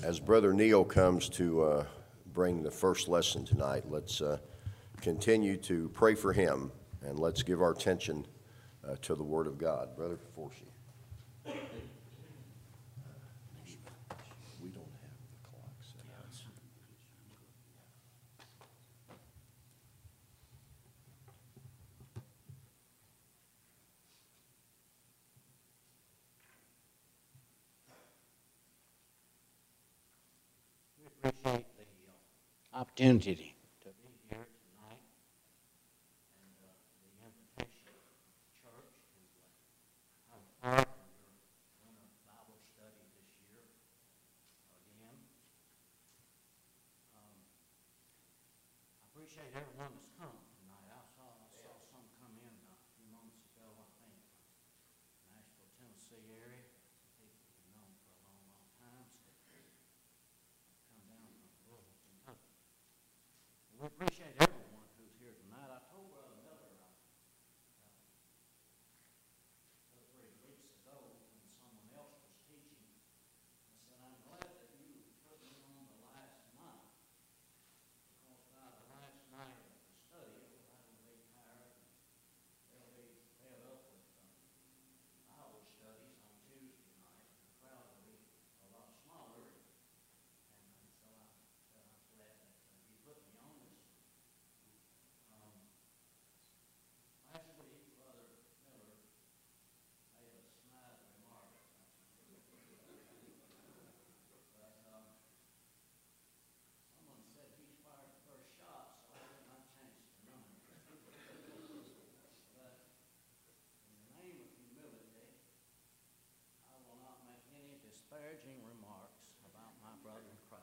As Brother Neil comes to bring the first lesson tonight, let's continue to pray for him, and let's give our attention to the Word of God. Brother Forsey. We don't have the clock set up. We appreciate the opportunity to be here tonight and the invitation of the church to have part in your winter Bible study this year again. I appreciate everyone that's come tonight. I saw some come in a few moments ago, I think, from Nashville, Tennessee area. People we've known for a long, long time. So come down from Louisville, Kentucky. We appreciate everyone who's here tonight. I told Brother Miller 3 weeks ago when someone else was teaching, I said, I'm glad that you put me on the last night, because by the last night of the study, everybody will be tired and they'll be fed up with Bible studies on Tuesday night. The crowd will be a lot smaller. And so I'm glad that you put me on this. Last week, Brother Miller made a snide remark. But someone said he's fired the first shot, so I had my chance to run. But in the name of humility, I will not make any disparaging remarks about my brother in Christ.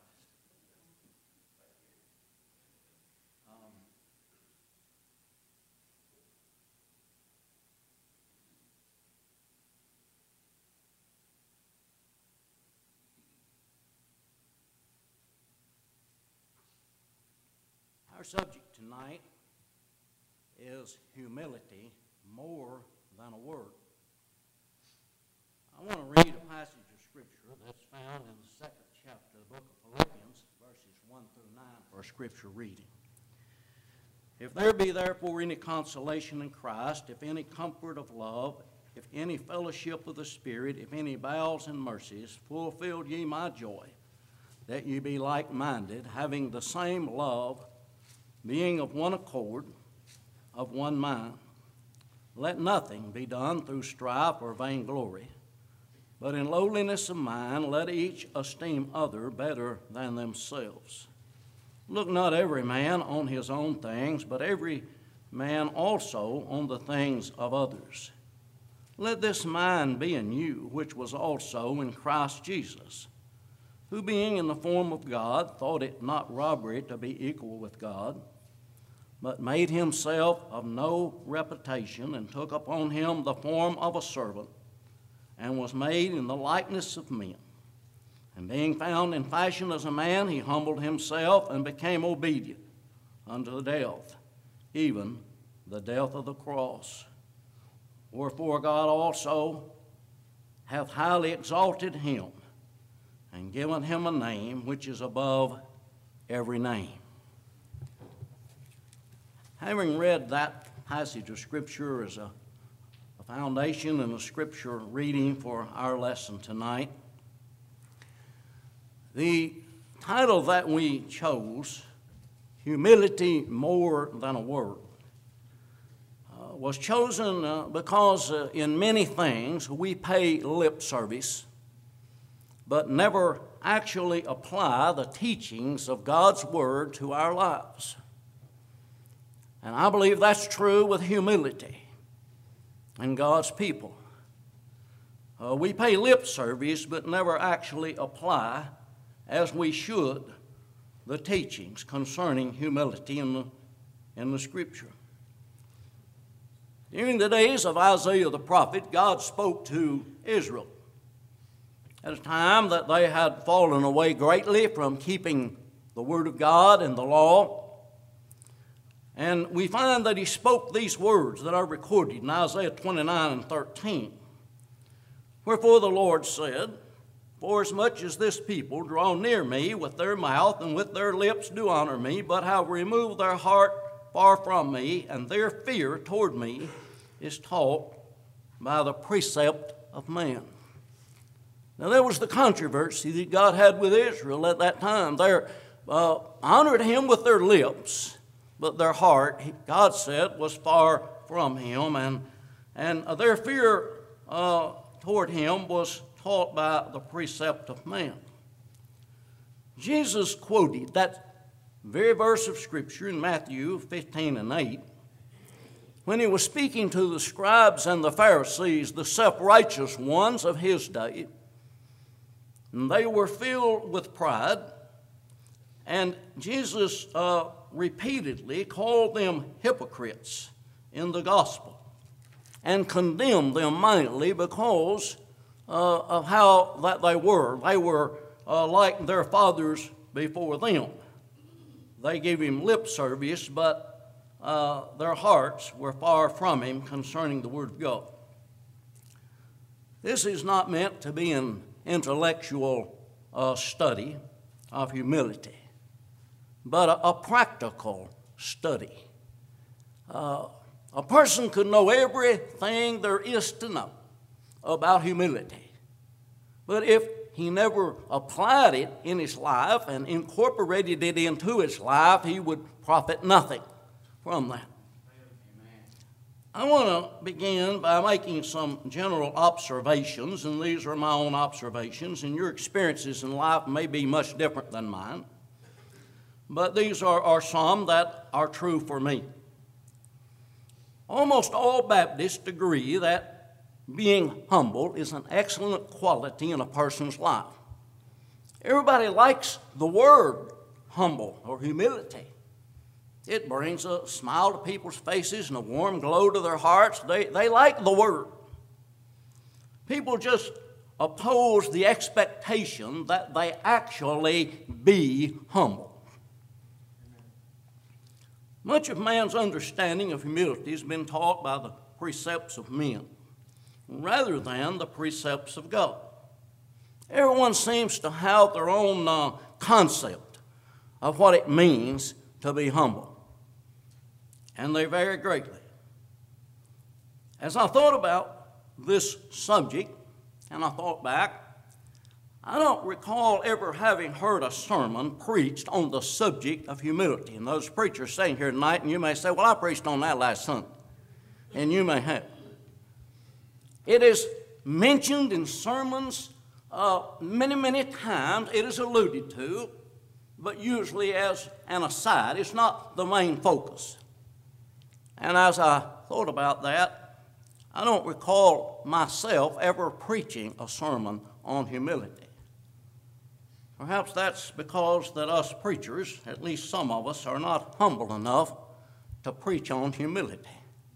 Our subject tonight is humility more than a word. I want to read a passage of Scripture that's found in the second chapter of the book of Philippians, verses 1 through 9 for Scripture reading. If there be therefore any consolation in Christ, if any comfort of love, if any fellowship of the Spirit, if any bowels and mercies, fulfill ye my joy, that ye be like-minded, having the same love, being of one accord, of one mind. Let nothing be done through strife or vainglory, but in lowliness of mind let each esteem other better than themselves. Look not every man on his own things, but every man also on the things of others. Let this mind be in you, which was also in Christ Jesus, who being in the form of God, thought it not robbery to be equal with God, but made himself of no reputation, and took upon him the form of a servant, and was made in the likeness of men. And being found in fashion as a man, he humbled himself, and became obedient unto death, even the death of the cross. Wherefore God also hath highly exalted him, and given him a name which is above every name. Having read that passage of Scripture as a foundation and a Scripture reading for our lesson tonight, the title that we chose, Humility More Than a Word, was chosen because in many things we pay lip service, but never actually apply the teachings of God's Word to our lives. And I believe that's true with humility and God's people. We pay lip service, but never actually apply, as we should, the teachings concerning humility in the Scripture. During the days of Isaiah the prophet, God spoke to Israel at a time that they had fallen away greatly from keeping the Word of God and the law. And we find that he spoke these words that are recorded in Isaiah 29 and 13. Wherefore the Lord said, Forasmuch as this people draw near me with their mouth and with their lips do honor me, but have removed their heart far from me, and their fear toward me is taught by the precept of man. Now there was the controversy that God had with Israel at that time. They honored him with their lips, but their heart, God said, was far from him, and their fear toward him was taught by the precept of man. Jesus quoted that very verse of Scripture in Matthew 15:8 when he was speaking to the scribes and the Pharisees, the self-righteous ones of his day. And they were filled with pride, and Jesus repeatedly called them hypocrites in the gospel and condemned them mightily because of how that they were. They were like their fathers before them. They gave him lip service, but their hearts were far from him concerning the Word of God. This is not meant to be an intellectual study of humility, but a practical study. A person could know everything there is to know about humility, but if he never applied it in his life and incorporated it into his life, he would profit nothing from that. I want to begin by making some general observations, and these are my own observations, and your experiences in life may be much different than mine, but these are some that are true for me. Almost all Baptists agree that being humble is an excellent quality in a person's life. Everybody likes the word humble or humility. It brings a smile to people's faces and a warm glow to their hearts. They like the word. People just oppose the expectation that they actually be humble. Much of man's understanding of humility has been taught by the precepts of men rather than the precepts of God. Everyone seems to have their own concept of what it means to be humble, and they vary greatly. As I thought about this subject, and I thought back, I don't recall ever having heard a sermon preached on the subject of humility. And those preachers sitting here tonight, and you may say, well, I preached on that last Sunday. And you may have. It is mentioned in sermons many, many times. It is alluded to, but usually as an aside. It's not the main focus. And as I thought about that, I don't recall myself ever preaching a sermon on humility. Perhaps that's because that us preachers, at least some of us, are not humble enough to preach on humility.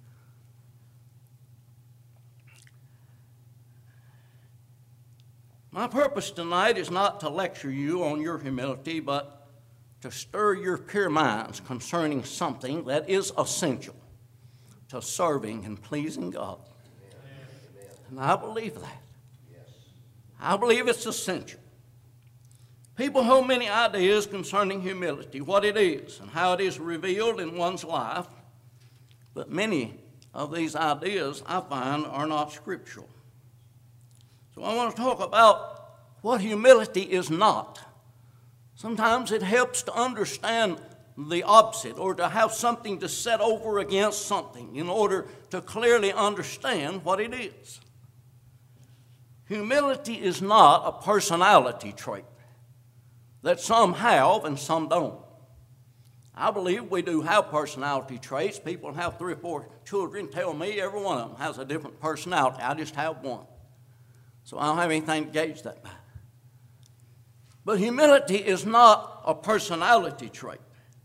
My purpose tonight is not to lecture you on your humility, but to stir your pure minds concerning something that is essential to serving and pleasing God. Amen. And I believe that. Yes. I believe it's essential. People hold many ideas concerning humility, what it is and how it is revealed in one's life, but many of these ideas I find are not scriptural. So I want to talk about what humility is not. Sometimes it helps to understand the opposite or to have something to set over against something in order to clearly understand what it is. Humility is not a personality trait that some have and some don't. I believe we do have personality traits. People have 3 or 4 children tell me every one of them has a different personality. I just have one. So I don't have anything to gauge that by. But humility is not a personality trait.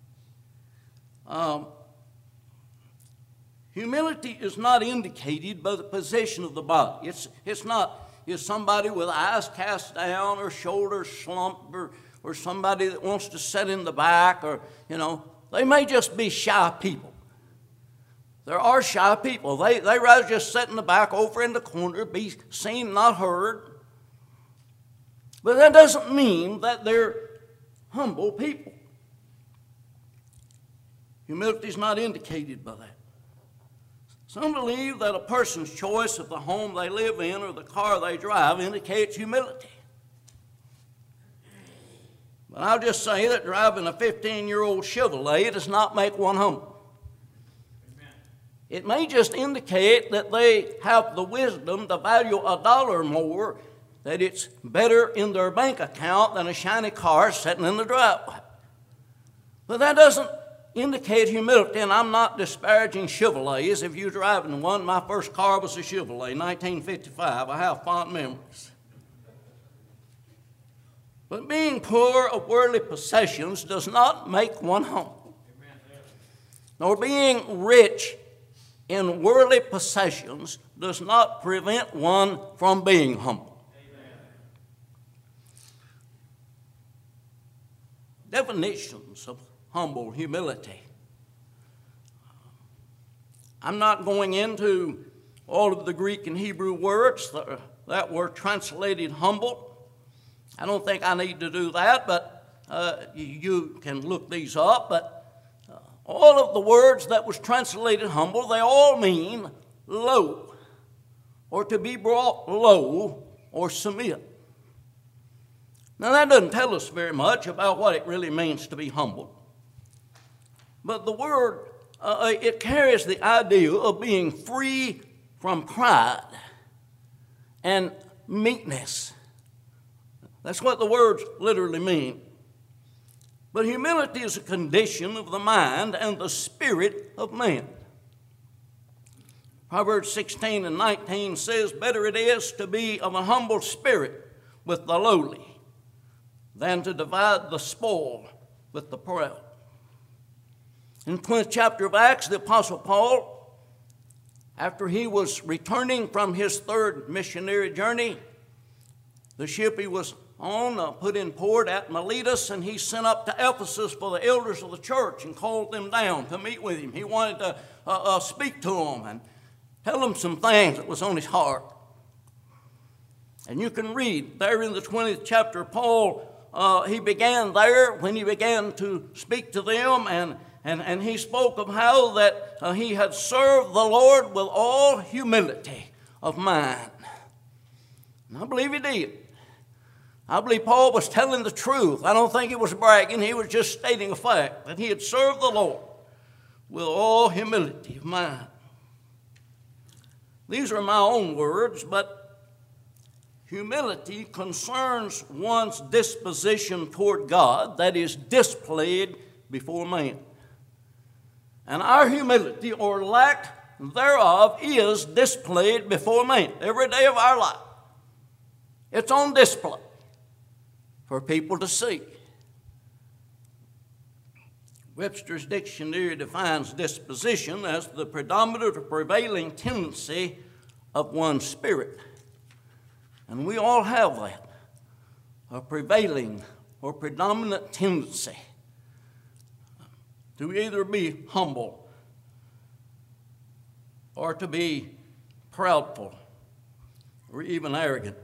Humility is not indicated by the position of the body. It's not is somebody with eyes cast down or shoulders slumped or somebody that wants to sit in the back or, they may just be shy people. There are shy people. They rather just sit in the back over in the corner, be seen, not heard. But that doesn't mean that they're humble people. Humility is not indicated by that. Some believe that a person's choice of the home they live in or the car they drive indicates humility. But I'll just say that driving a 15-year-old Chevrolet does not make one humble. Amen. It may just indicate that they have the wisdom to value a dollar more, that it's better in their bank account than a shiny car sitting in the driveway. But that doesn't indicate humility, and I'm not disparaging Chevrolets. If you're driving one, my first car was a Chevrolet, 1955. I have fond memories. But being poor of worldly possessions does not make one humble. Nor being rich in worldly possessions does not prevent one from being humble. Definitions of humble humility. I'm not going into all of the Greek and Hebrew words that were translated humble. I don't think I need to do that, but you can look these up. But all of the words that was translated humble, they all mean low, or to be brought low, or submit. Now that doesn't tell us very much about what it really means to be humble. But the word, it carries the idea of being free from pride and meekness. That's what the words literally mean. But humility is a condition of the mind and the spirit of man. Proverbs 16 and 19 says, "Better it is to be of a humble spirit with the lowly than to divide the spoil with the proud." In the 20th chapter of Acts, the Apostle Paul, after he was returning from his third missionary journey, the ship he was on put in port at Miletus, and he sent up to Ephesus for the elders of the church and called them down to meet with him. He wanted to speak to them and tell them some things that was on his heart. And you can read there in the 20th chapter, Paul, he began there when he began to speak to them, and he spoke of how that he had served the Lord with all humility of mind. And I believe he did. I believe Paul was telling the truth. I don't think he was bragging. He was just stating a fact that he had served the Lord with all humility of mind. These are my own words, but humility concerns one's disposition toward God that is displayed before man. And our humility or lack thereof is displayed before man every day of our life. It's on display for people to see. Webster's dictionary defines disposition as the predominant or prevailing tendency of one's spirit. And we all have that, a prevailing or predominant tendency to either be humble or to be proudful or even arrogant.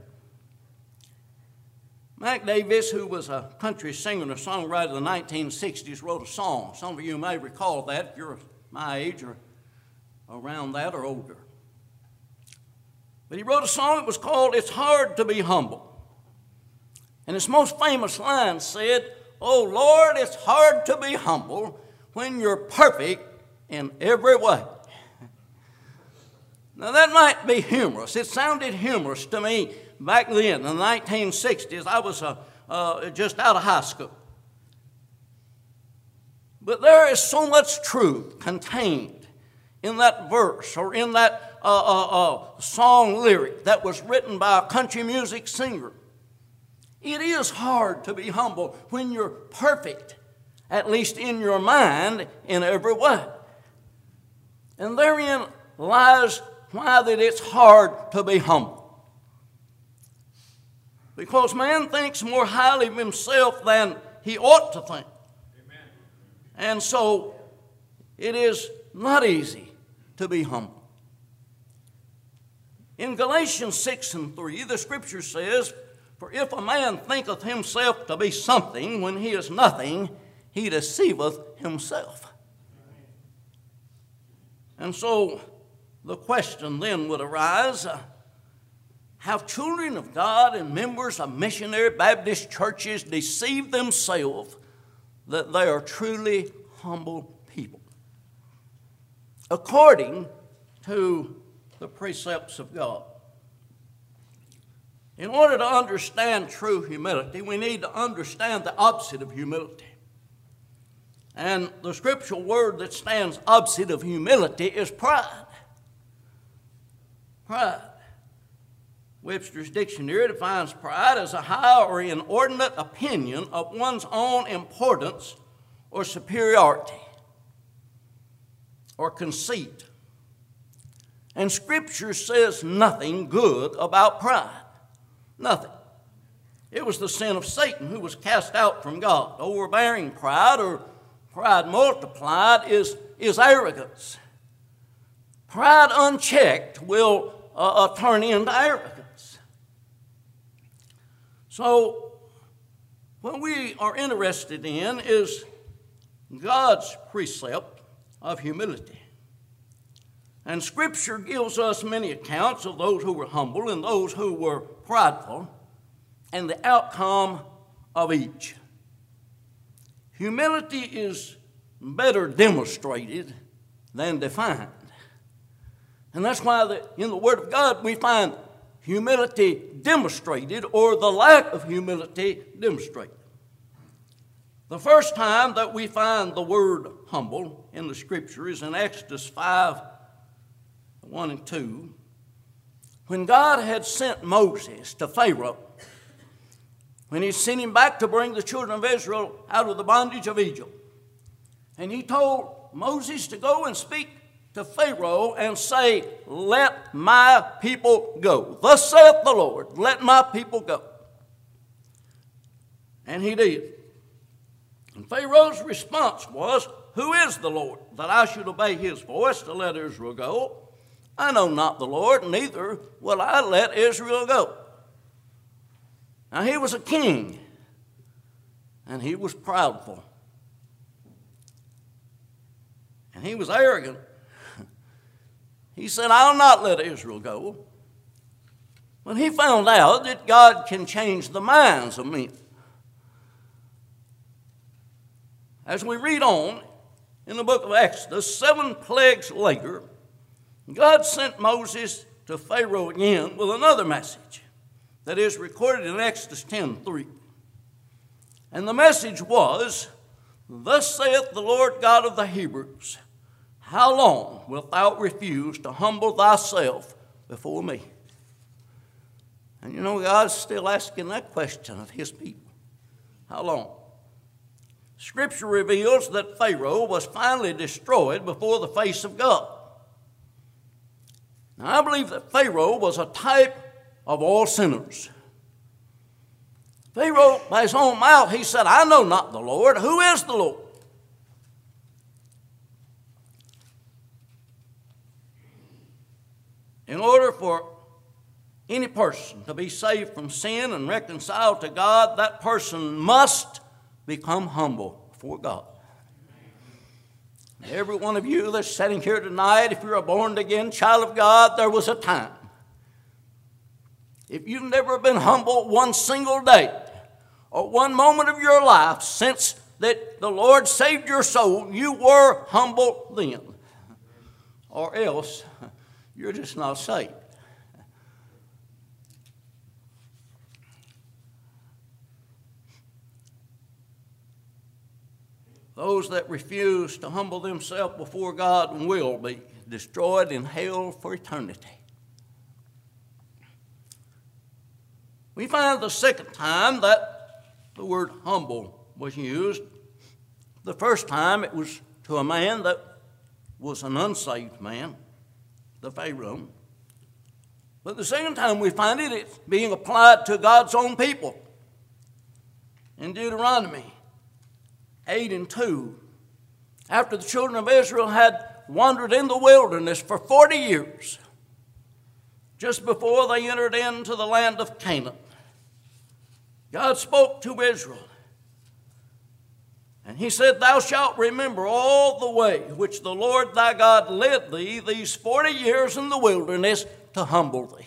Mac Davis, who was a country singer and a songwriter of the 1960s, wrote a song. Some of you may recall that if you're my age or around that or older. But he wrote a song that was called "It's Hard to Be Humble." And his most famous line said, "Oh Lord, it's hard to be humble when you're perfect in every way." Now that might be humorous. It sounded humorous to me back then in the 1960s. I was just out of high school. But there is so much truth contained in that verse or in that song lyric that was written by a country music singer. It is hard to be humble when you're perfect, at least in your mind, in every way. And therein lies why that it's hard to be humble. Because man thinks more highly of himself than he ought to think. Amen. And so it is not easy to be humble. In Galatians 6 and 3, the scripture says, For if a man thinketh himself to be something when he is nothing, he deceiveth himself. And so the question then would arise, have children of God and members of missionary Baptist churches deceived themselves that they are truly humble people, according to the precepts of God? In order to understand true humility, we need to understand the opposite of humility. And the scriptural word that stands opposite of humility is pride. Pride. Webster's dictionary defines pride as a high or inordinate opinion of one's own importance or superiority or conceit. And Scripture says nothing good about pride. Nothing. It was the sin of Satan who was cast out from God. Overbearing pride, or pride multiplied, is arrogance. Pride unchecked will turn into arrogance. So, what we are interested in is God's precept of humility. And Scripture gives us many accounts of those who were humble and those who were prideful, and the outcome of each. Humility is better demonstrated than defined. And that's why in the Word of God we find humility demonstrated, or the lack of humility demonstrated. The first time that we find the word humble in the Scripture is in Exodus 5:1 and 2, when God had sent Moses to Pharaoh, when he sent him back to bring the children of Israel out of the bondage of Egypt. And he told Moses to go and speak to Pharaoh and say, "Let my people go. Thus saith the Lord, let my people go." And he did. And Pharaoh's response was, "Who is the Lord, that I should obey his voice to let Israel go? I know not the Lord, neither will I let Israel go." Now he was a king, and he was proudful, and he was arrogant. He said, "I'll not let Israel go." But he found out that God can change the minds of men. As we read on in the book of Exodus, 7 plagues later, God sent Moses to Pharaoh again with another message that is recorded in Exodus 10:3. And the message was, "Thus saith the Lord God of the Hebrews, how long wilt thou refuse to humble thyself before me?" And you know, God's still asking that question of his people. How long? Scripture reveals that Pharaoh was finally destroyed before the face of God. Now, I believe that Pharaoh was a type of all sinners. Pharaoh, by his own mouth, he said, "I know not the Lord. Who is the Lord?" In order for any person to be saved from sin and reconciled to God, that person must become humble before God. Every one of you that's sitting here tonight, if you're a born-again child of God, there was a time. If you've never been humble one single day or one moment of your life since that the Lord saved your soul, you were humble then. Or else, you're just not saved. Those that refuse to humble themselves before God will be destroyed in hell for eternity. We find the second time that the word humble was used. The first time it was to a man that was an unsaved man, the Pharaoh. But the second time we find it's being applied to God's own people. In Deuteronomy 8:2, after the children of Israel had wandered in the wilderness for 40 years, just before they entered into the land of Canaan, God spoke to Israel. And he said, thou shalt remember all the way which the Lord thy God led thee these 40 years in the wilderness to humble thee,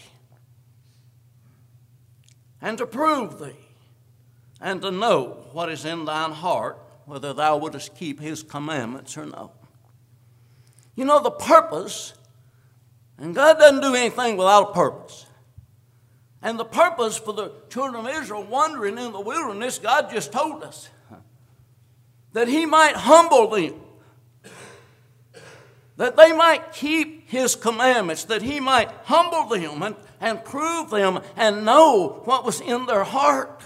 and to prove thee, and to know what is in thine heart, whether thou wouldest keep his commandments or no. You know the purpose, and God doesn't do anything without a purpose. And the purpose for the children of Israel wandering in the wilderness, God just told us, that he might humble them, that they might keep his commandments, that he might humble them and prove them and know what was in their heart.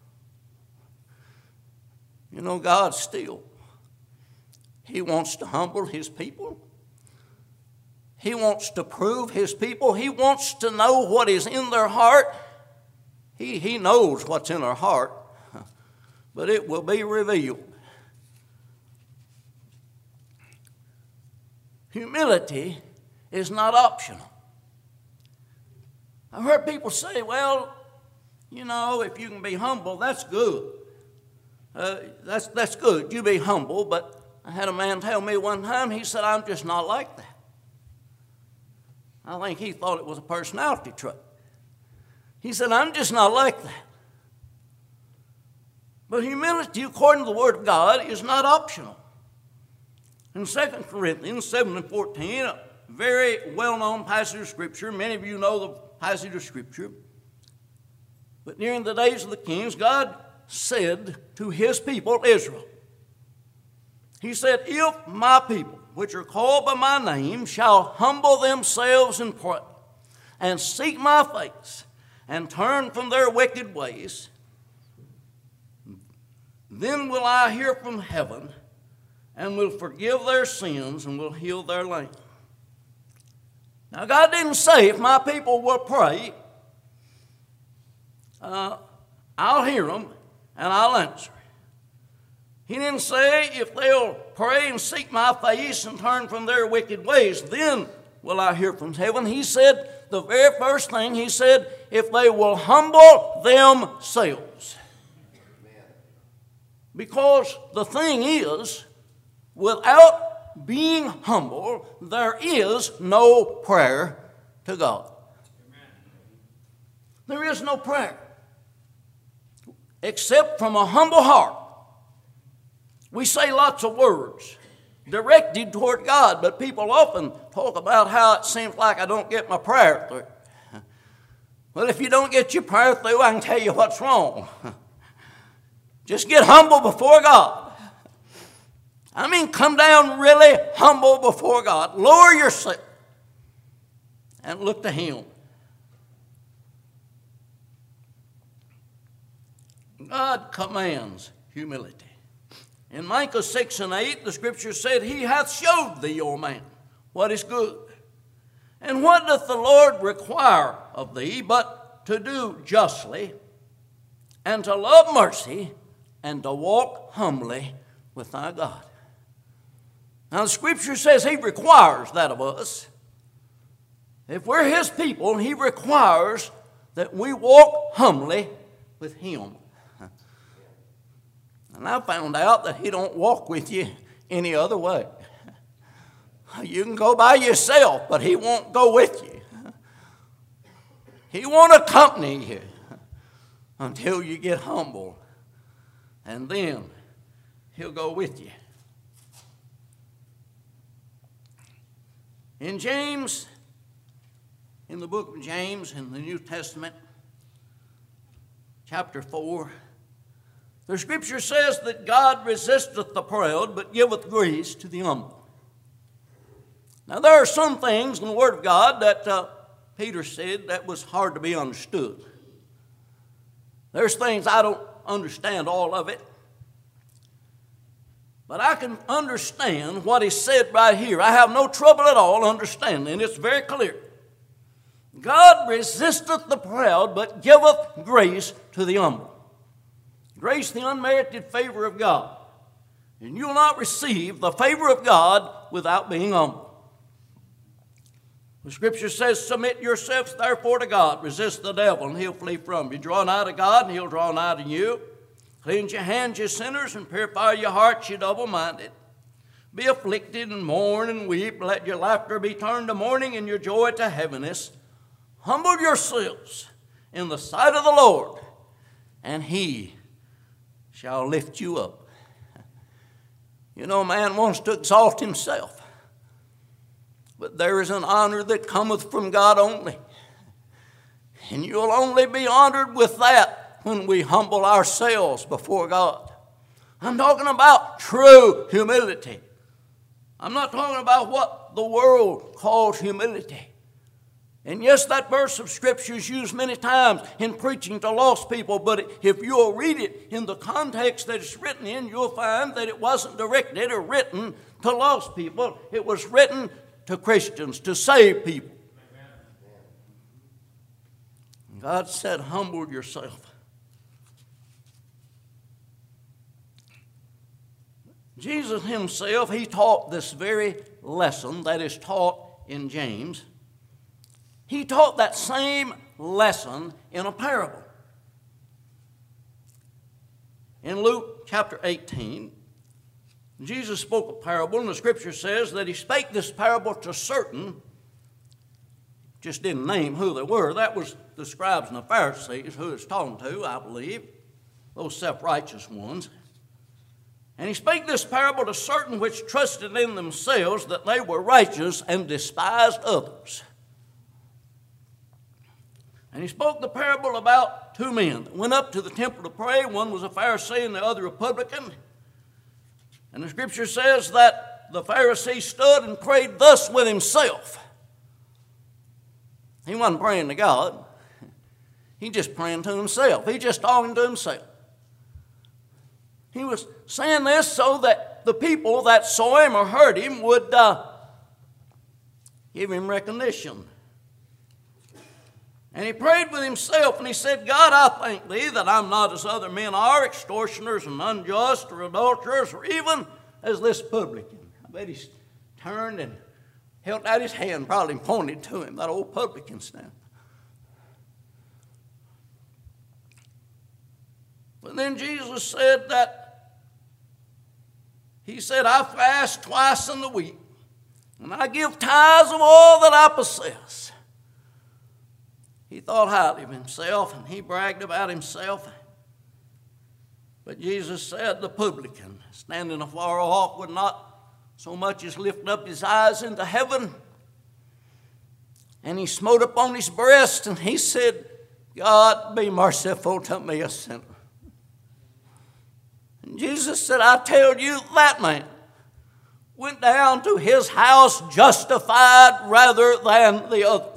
You know, God still, he wants to humble his people. He wants to prove his people. He wants to know what is in their heart. He knows what's in our heart, but it will be revealed. Humility is not optional. I've heard people say, well, you know, if you can be humble, that's good. That's good. You be humble. But I had a man tell me one time, he said, I'm just not like that. I think he thought it was a personality trait. He said, I'm just not like that. But humility, according to the Word of God, is not optional. In 2 Corinthians 7:14, a very well-known passage of Scripture, many of you know the passage of Scripture, but during the days of the kings, God said to his people, Israel, he said, if my people, which are called by my name, shall humble themselves and pray, and seek my face, and turn from their wicked ways, then will I hear from heaven, and will forgive their sins, and will heal their land. Now, God didn't say if my people will pray, I'll hear them, and I'll answer. He didn't say if they'll pray and seek my face and turn from their wicked ways, then will I hear from heaven. He said, the very first thing, he said, if they will humble themselves. Because the thing is, without being humble, there is no prayer to God. There is no prayer except from a humble heart. We say lots of words directed toward God, but people often talk about how it seems like I don't get my prayer through. Well, if you don't get your prayer through, I can tell you what's wrong. Just get humble before God. I mean, come down really humble before God. Lower yourself and look to him. God commands humility. In Micah 6:8, the scripture said, he hath showed thee, O man, what is good. And what doth the Lord require of thee but to do justly, and to love mercy, and to walk humbly with thy God. Now the scripture says he requires that of us. If we're his people, he requires that we walk humbly with him. And I found out that he don't walk with you any other way. You can go by yourself, but he won't go with you. He won't accompany you until you get humble. And then he'll go with you. In James, in the book of James, in the New Testament, chapter 4, the scripture says that God resisteth the proud, but giveth grace to the humble. Now, there are some things in the Word of God that Peter said that was hard to be understood. There's things I don't understand all of it. But I can understand what is said right here. I have no trouble at all understanding. It's very clear. God resisteth the proud, but giveth grace to the humble. Grace, the unmerited favor of God. And you will not receive the favor of God without being humble. The Scripture says, submit yourselves therefore to God. Resist the devil, and he'll flee from you. Draw nigh to God, and he'll draw nigh to you. Cleanse your hands, you sinners, and purify your hearts, you double-minded. Be afflicted, and mourn, and weep. Let your laughter be turned to mourning, and your joy to heaviness. Humble yourselves in the sight of the Lord, and he shall lift you up. You know, man wants to exalt himself, but there is an honor that cometh from God only. And you'll only be honored with that when we humble ourselves before God. I'm talking about true humility. I'm not talking about what the world calls humility. And yes, that verse of Scripture is used many times in preaching to lost people, but if you'll read it in the context that it's written in, you'll find that it wasn't directed or written to lost people. It was written to Christians, to save people. God said, humble yourself. Jesus himself, he taught this very lesson that is taught in James. He taught that same lesson in a parable. In Luke chapter 18, Jesus spoke a parable, and the Scripture says that he spake this parable to certain, just didn't name who they were. That was the scribes and the Pharisees who he was talking to, I believe, those self-righteous ones. And he spake this parable to certain which trusted in themselves that they were righteous and despised others. And he spoke the parable about two men that went up to the temple to pray. One was a Pharisee and the other a publican. And the Scripture says that the Pharisee stood and prayed thus with himself. He wasn't praying to God. He just praying to himself. He just talking to himself. He was saying this so that the people that saw him or heard him would give him recognition. And he prayed with himself, and he said, God, I thank thee that I'm not as other men are, extortioners and unjust or adulterers, or even as this publican. I bet he turned and held out his hand, probably pointed to him, that old publican stand. But then Jesus said that, he said, I fast twice in the week, and I give tithes of all that I possess. He thought highly of himself, and he bragged about himself. But Jesus said the publican, standing afar off, would not so much as lift up his eyes into heaven. And he smote upon his breast, and he said, God, be merciful to me, a sinner. And Jesus said, I tell you, that man went down to his house justified rather than the other.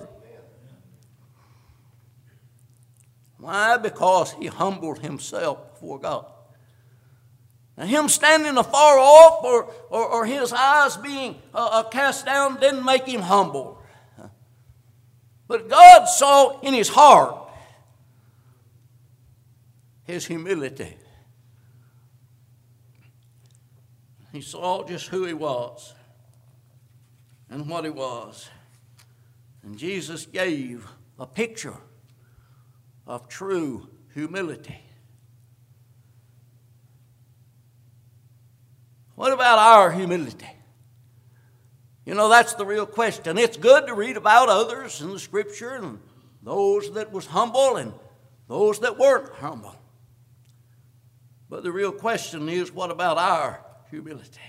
Why? Because he humbled himself before God. Now, him standing afar off or his eyes being cast down didn't make him humble. But God saw in his heart his humility. He saw just who he was and what he was. And Jesus gave a picture of true humility. What about our humility? You know, that's the real question. It's good to read about others in the Scripture and those that was humble and those that weren't humble. But the real question is, what about our humility?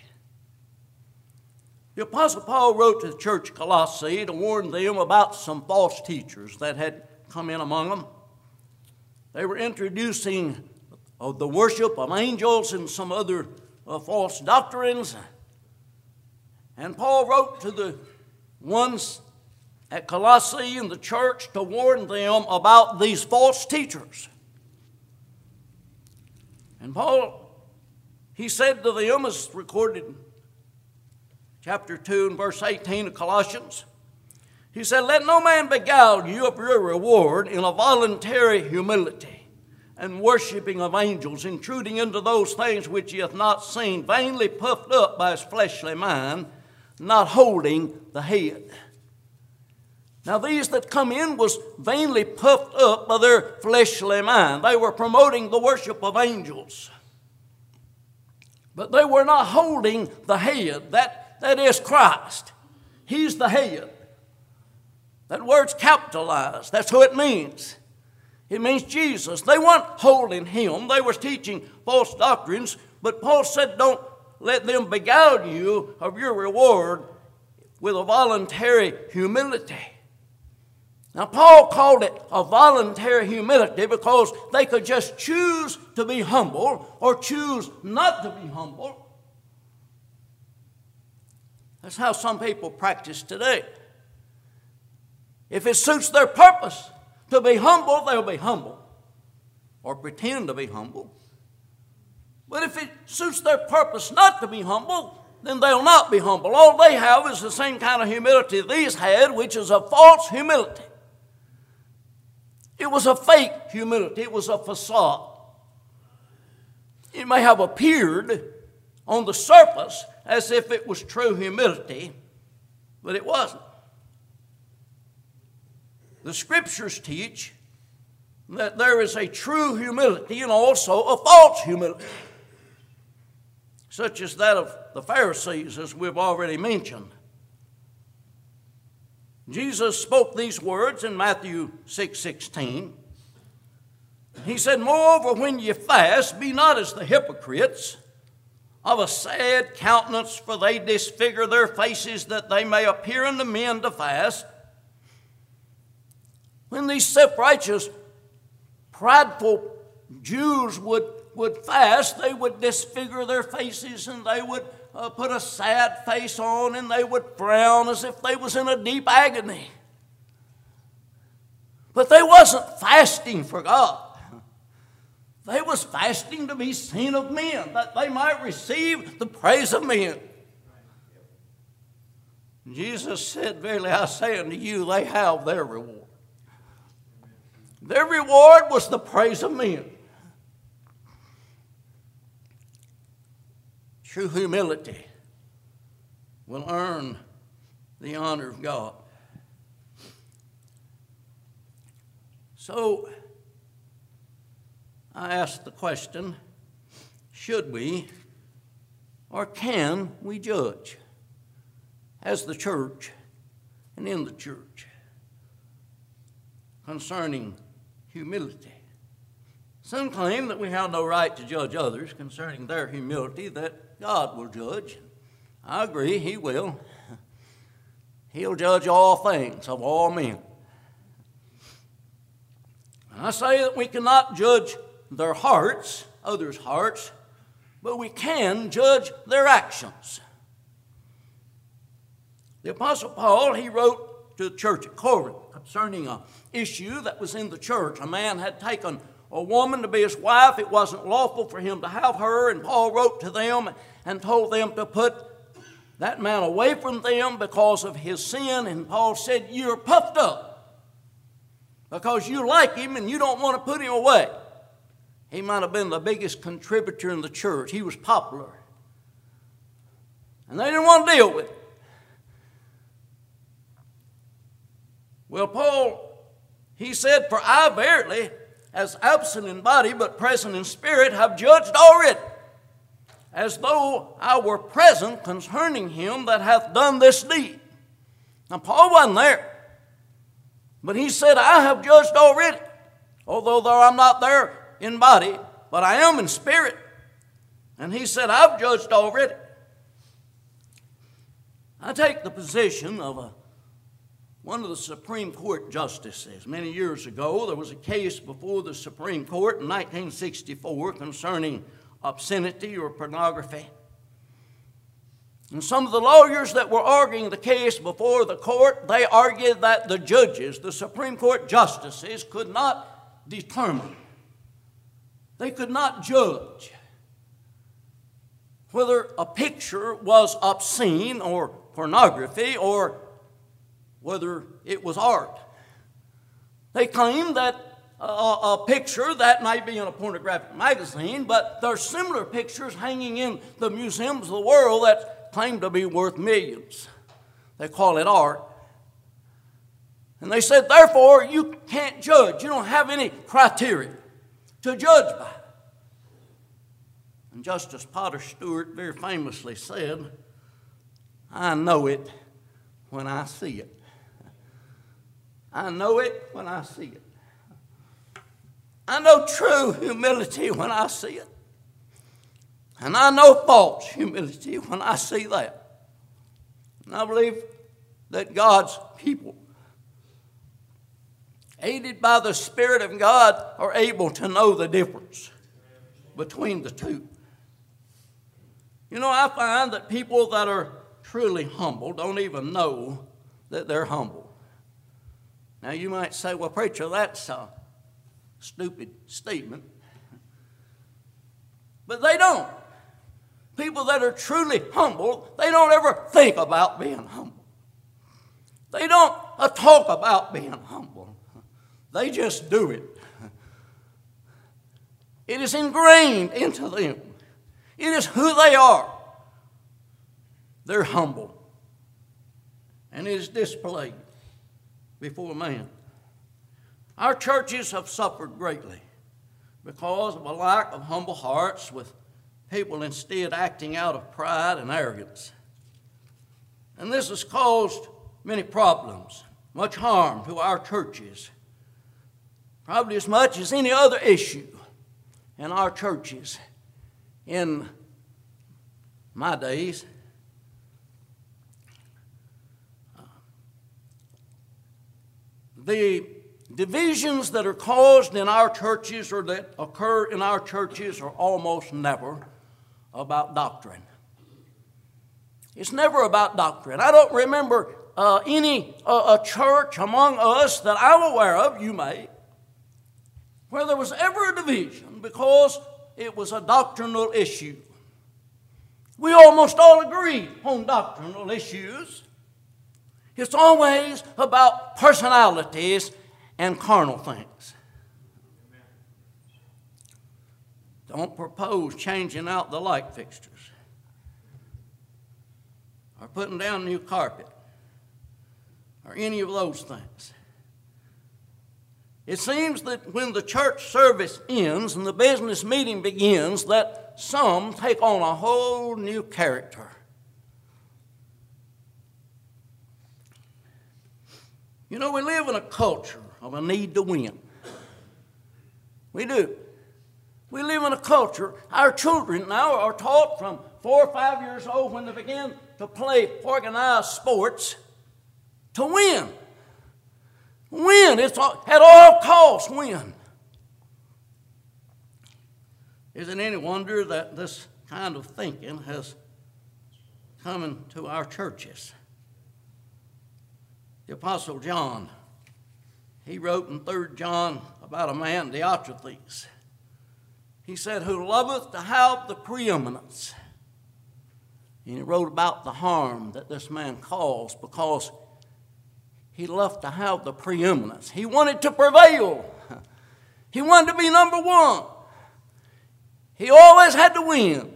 The Apostle Paul wrote to the church of Colossae to warn them about some false teachers that had come in among them. They were introducing the worship of angels and some other false doctrines. And Paul wrote to the ones at Colossae in the church to warn them about these false teachers. And Paul, he said to them, as recorded in chapter 2 and verse 18 of Colossians, he said, let no man beguile you of your reward in a voluntary humility and worshiping of angels, intruding into those things which he hath not seen, vainly puffed up by his fleshly mind, not holding the head. Now these that come in was vainly puffed up by their fleshly mind. They were promoting the worship of angels. But they were not holding the head. That is Christ. He's the head. That word's capitalized. That's who it means. It means Jesus. They weren't holding him. They were teaching false doctrines. But Paul said, don't let them beguile you of your reward with a voluntary humility. Now, Paul called it a voluntary humility because they could just choose to be humble or choose not to be humble. That's how some people practice today. If it suits their purpose to be humble, they'll be humble or pretend to be humble. But if it suits their purpose not to be humble, then they'll not be humble. All they have is the same kind of humility these had, which is a false humility. It was a fake humility. It was a facade. It may have appeared on the surface as if it was true humility, but it wasn't. The Scriptures teach that there is a true humility and also a false humility, such as that of the Pharisees, as we've already mentioned. Jesus spoke these words in Matthew 6:16. He said, moreover, when ye fast, be not as the hypocrites, of a sad countenance, for they disfigure their faces, that they may appear unto men to fast. When these self-righteous, prideful Jews would fast, they would disfigure their faces, and they would put a sad face on, and they would frown as if they was in a deep agony. But they wasn't fasting for God. They was fasting to be seen of men, that they might receive the praise of men. Jesus said, verily I say unto you, they have their reward. Their reward was the praise of men. True humility will earn the honor of God. So, I ask the question, should we or can we judge as the church and in the church concerning humility? Some claim that we have no right to judge others concerning their humility, that God will judge. I agree, He will. He'll judge all things of all men. And I say that we cannot judge their hearts, others' hearts, but we can judge their actions. The Apostle Paul, he wrote to the church at Corinth concerning an issue that was in the church. A man had taken a woman to be his wife. It wasn't lawful for him to have her, and Paul wrote to them and told them to put that man away from them because of his sin. And Paul said, you're puffed up because you like him and you don't want to put him away. He might have been the biggest contributor in the church. He was popular. And they didn't want to deal with it. Well, Paul, he said, for I verily, as absent in body but present in spirit, have judged already, as though I were present concerning him that hath done this deed. Now, Paul wasn't there, but he said, I have judged already, although I'm not there in body, but I am in spirit. And he said, I've judged already. I take the position of one of the Supreme Court justices. Many years ago, there was a case before the Supreme Court in 1964 concerning obscenity or pornography. And some of the lawyers that were arguing the case before the court, they argued that the judges, the Supreme Court justices, could not determine. They could not judge whether a picture was obscene or pornography or whether it was art. They claimed that a picture that might be in a pornographic magazine, but there are similar pictures hanging in the museums of the world that claim to be worth millions. They call it art. And they said, therefore, you can't judge. You don't have any criteria to judge by. And Justice Potter Stewart very famously said, I know it when I see it. I know it when I see it. I know true humility when I see it. And I know false humility when I see that. And I believe that God's people, aided by the Spirit of God, are able to know the difference between the two. You know, I find that people that are truly humble don't even know that they're humble. Now, you might say, well, preacher, that's a stupid statement. But they don't. People that are truly humble, they don't ever think about being humble. They don't talk about being humble. They just do it. It is ingrained into them. It is who they are. They're humble. And it is displayed before man. Our churches have suffered greatly because of a lack of humble hearts, with people instead acting out of pride and arrogance. And this has caused many problems, much harm to our churches, probably as much as any other issue in our churches in my days. The divisions that are caused in our churches or that occur in our churches are almost never about doctrine. It's never about doctrine. I don't remember any church among us that I'm aware of, you may, where there was ever a division because it was a doctrinal issue. We almost all agree on doctrinal issues. It's always about personalities and carnal things. Don't propose changing out the light fixtures or putting down new carpet or any of those things. It seems that when the church service ends and the business meeting begins, that some take on a whole new character. You know, we live in a culture of a need to win. We do. We live in a culture. Our children now are taught from 4 or 5 years old, when they begin to play organized sports, to win. Win. It's at all costs win. Is it any wonder that this kind of thinking has come into our churches? The Apostle John, he wrote in 3 John about a man, Diotrephes. He said, who loveth to have the preeminence. And he wrote about the harm that this man caused because he loved to have the preeminence. He wanted to prevail. He wanted to be number one. He always had to win.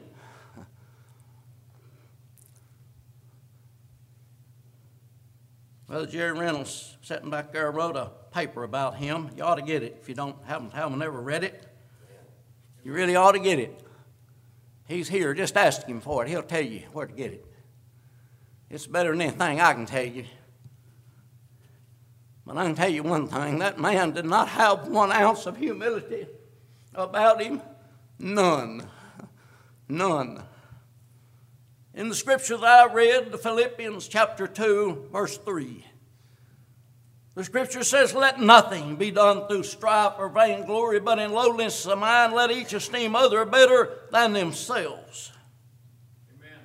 Brother Jerry Reynolds, sitting back there, wrote a paper about him. You ought to get it if you haven't ever read it. You really ought to get it. He's here. Just ask him for it. He'll tell you where to get it. It's better than anything I can tell you. But I can tell you one thing. That man did not have 1 ounce of humility about him. None. None. In the scripture that I read, the Philippians chapter 2, verse 3, the scripture says, let nothing be done through strife or vainglory, but in lowliness of mind let each esteem other better than themselves. Amen.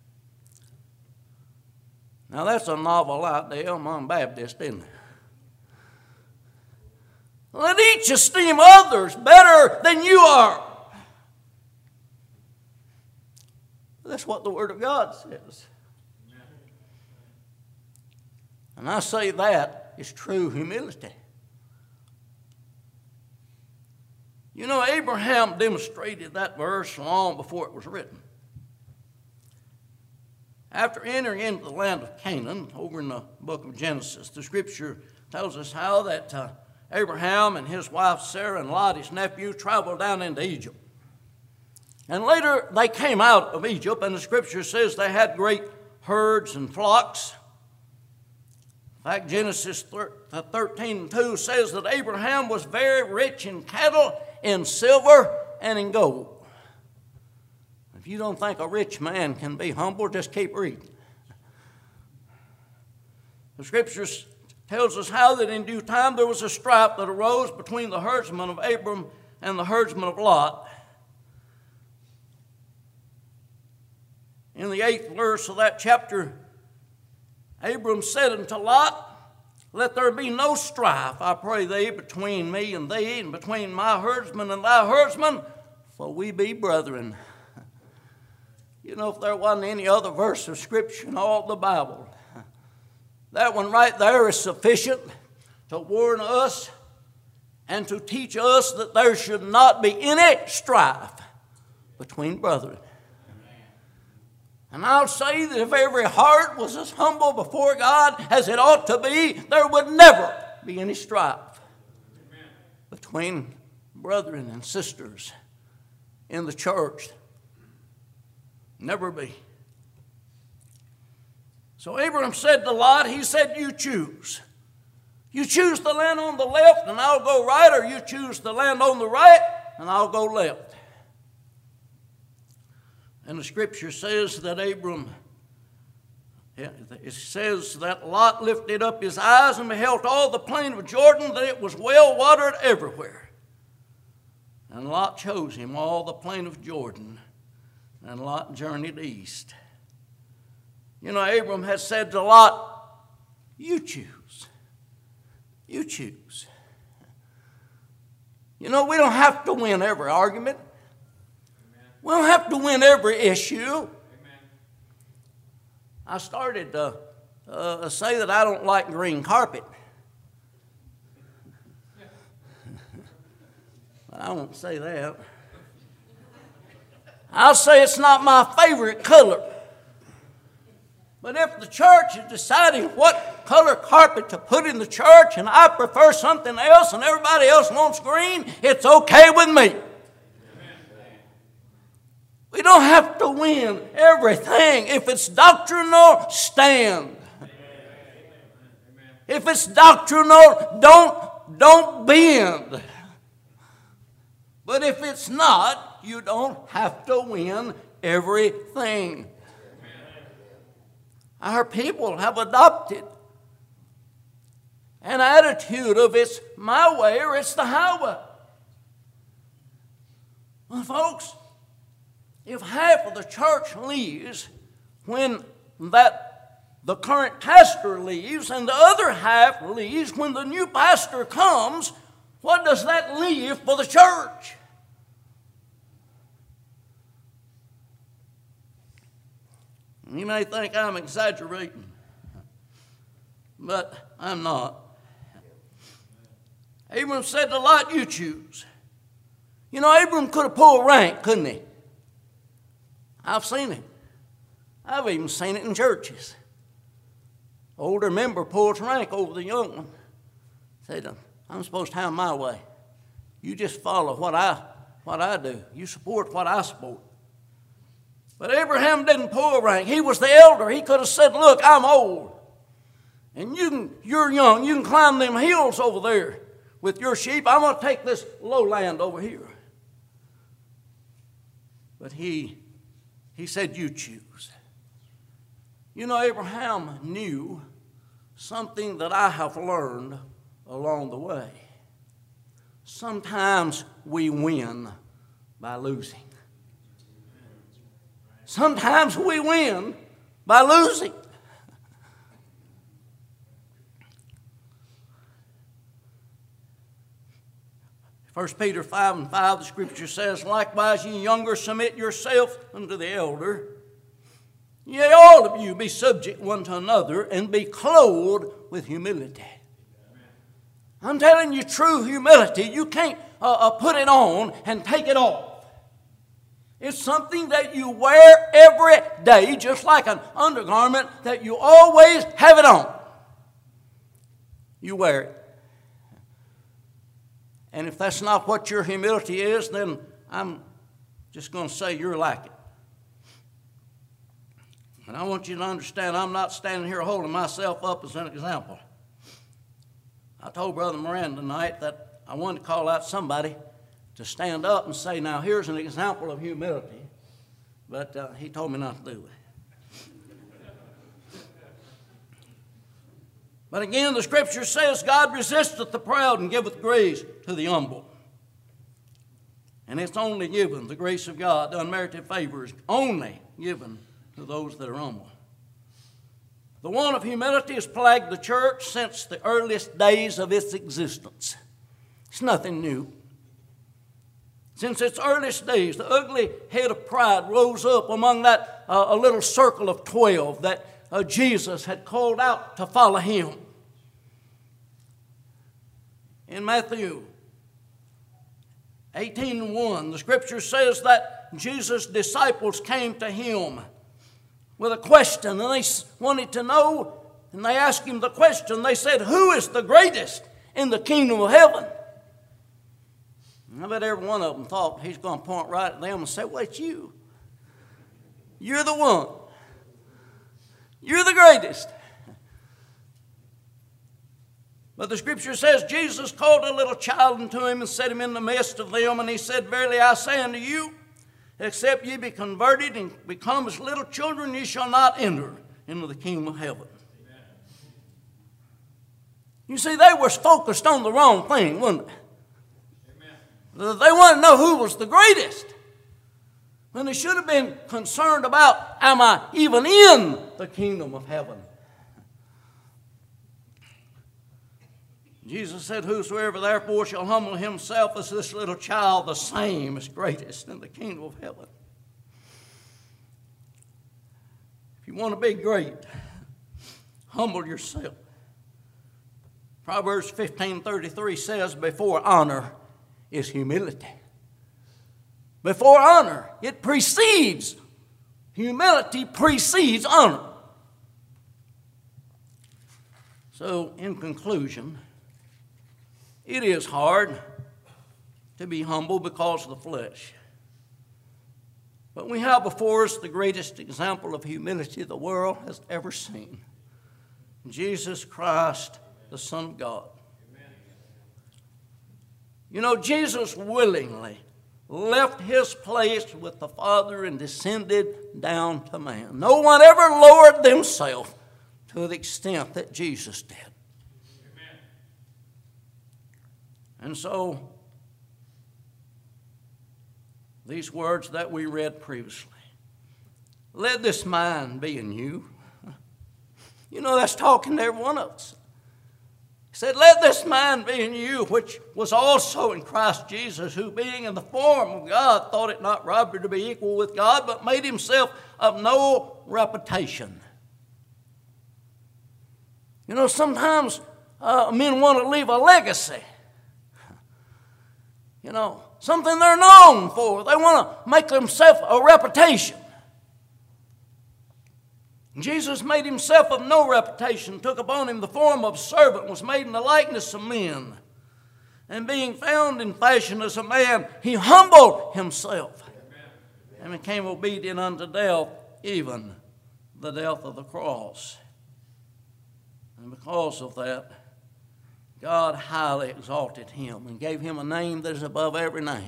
Now that's a novel idea among Baptists, isn't it? Let each esteem others better than you are. That's what the Word of God says. And I say that is true humility. You know, Abraham demonstrated that verse long before it was written. After entering into the land of Canaan, over in the book of Genesis, the scripture tells us how that Abraham and his wife Sarah and Lot, his nephew, traveled down into Egypt. And later they came out of Egypt, and the Scripture says they had great herds and flocks. In fact, Genesis 13:2 says that Abraham was very rich in cattle, in silver, and in gold. If you don't think a rich man can be humble, just keep reading. The Scripture tells us how that in due time there was a strife that arose between the herdsmen of Abram and the herdsmen of Lot. In the 8th verse of that chapter, Abram said unto Lot, let there be no strife, I pray thee, between me and thee, and between my herdsman and thy herdsman, for we be brethren. You know, if there wasn't any other verse of Scripture in all the Bible, that one right there is sufficient to warn us and to teach us that there should not be any strife between brethren. And I'll say that if every heart was as humble before God as it ought to be, there would never be any strife between brethren and sisters in the church. Never be. So Abram said to Lot, he said, you choose. You choose the land on the left and I'll go right, or you choose the land on the right and I'll go left. And the Scripture says that it says that Lot lifted up his eyes and beheld all the plain of Jordan, that it was well watered everywhere. And Lot chose him all the plain of Jordan, and Lot journeyed east. You know, Abram had said to Lot, you choose. You choose. You know, we don't have to win every argument. We don't have to win every issue. Amen. I started to say that I don't like green carpet. But I won't say that. I'll say it's not my favorite color. But if the church is deciding what color carpet to put in the church and I prefer something else and everybody else wants green, it's okay with me. We don't have to win everything. If it's doctrinal, stand. If it's doctrinal, don't bend. But if it's not, you don't have to win everything. Our people have adopted an attitude of it's my way or it's the highway. Well, folks, if half of the church leaves when the current pastor leaves and the other half leaves when the new pastor comes, what does that leave for the church? You may think I'm exaggerating, but I'm not. Abram said to Lot, you choose. You know, Abram could have pulled rank, couldn't he? I've seen it. I've even seen it in churches. Older member pulls rank over the young one. Said, I'm supposed to have my way. You just follow what I do. You support what I support. But Abraham didn't pull rank. He was the elder. He could have said, look, I'm old. And you're young. You can climb them hills over there with your sheep. I'm going to take this lowland over here. But he said, you choose. You know, Abraham knew something that I have learned along the way. Sometimes we win by losing. Sometimes we win by losing. First Peter 5:5, the Scripture says, likewise, ye younger, submit yourself unto the elder. Yea, all of you be subject one to another, and be clothed with humility. I'm telling you, true humility, you can't put it on and take it off. It's something that you wear every day, just like an undergarment, that you always have it on. you wear it. And if that's not what your humility is, then I'm just going to say you're like it. And I want you to understand, I'm not standing here holding myself up as an example. I told Brother Moran tonight that I wanted to call out somebody to stand up and say, now here's an example of humility. But he told me not to do it. But again, the Scripture says, God resisteth the proud and giveth grace to the humble. And it's only given, the grace of God, the unmerited favor is only given to those that are humble. The want of humility has plagued the church since the earliest days of its existence. It's nothing new. Since its earliest days, the ugly head of pride rose up among that a little circle of 12 that Jesus had called out to follow him. In Matthew 18:1, the Scripture says that Jesus' disciples came to him with a question, and they wanted to know, and they asked him the question. They said, who is the greatest in the kingdom of heaven? And I bet every one of them thought he's going to point right at them and say, well, it's you. You're the one. You're the greatest. But the Scripture says Jesus called a little child unto him and set him in the midst of them, and he said, verily I say unto you, except ye be converted and become as little children, ye shall not enter into the kingdom of heaven. Amen. You see, they were focused on the wrong thing, weren't they? Amen. They wanted to know who was the greatest. When they should have been concerned about, am I even in the kingdom of heaven? Jesus said, whosoever therefore shall humble himself as this little child, the same is greatest in the kingdom of heaven. If you want to be great, humble yourself. Proverbs 15:33 says, before honor is humility. Before honor, it precedes. Humility precedes honor. So, in conclusion, it is hard to be humble because of the flesh. But we have before us the greatest example of humility the world has ever seen. Jesus Christ, the Son of God. Amen. You know, Jesus willingly left his place with the Father and descended down to man. No one ever lowered themselves to the extent that Jesus did. And so, these words that we read previously, let this mind be in you. You know, that's talking to every one of us. He said, let this mind be in you, which was also in Christ Jesus, who being in the form of God, thought it not robbery to be equal with God, but made himself of no reputation. You know, sometimes men want to leave a legacy. You know, something they're known for. They want to make themselves a reputation. Jesus made himself of no reputation, took upon him the form of a servant, was made in the likeness of men. And being found in fashion as a man, he humbled himself. And became obedient unto death, even the death of the cross. And because of that, God highly exalted him and gave him a name that is above every name.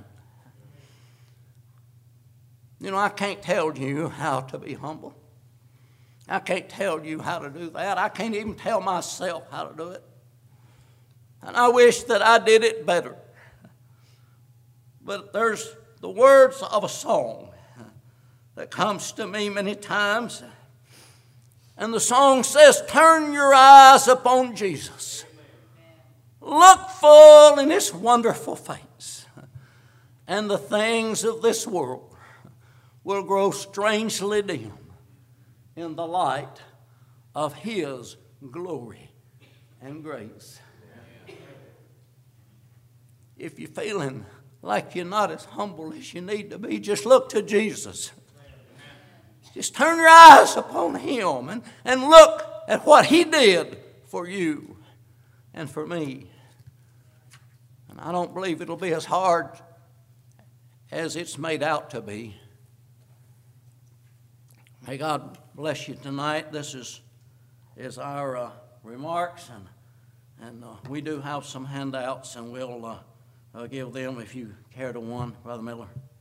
You know, I can't tell you how to be humble. I can't tell you how to do that. I can't even tell myself how to do it. And I wish that I did it better. But there's the words of a song that comes to me many times. And the song says, turn your eyes upon Jesus. Look full in his wonderful face, and the things of this world will grow strangely dim in the light of his glory and grace. If you're feeling like you're not as humble as you need to be, just look to Jesus. Just turn your eyes upon him and look at what he did for you. and for me. And I don't believe it'll be as hard as it's made out to be. May God bless you tonight. This is our remarks, and we do have some handouts, and we'll give them if you care to one, Brother Miller.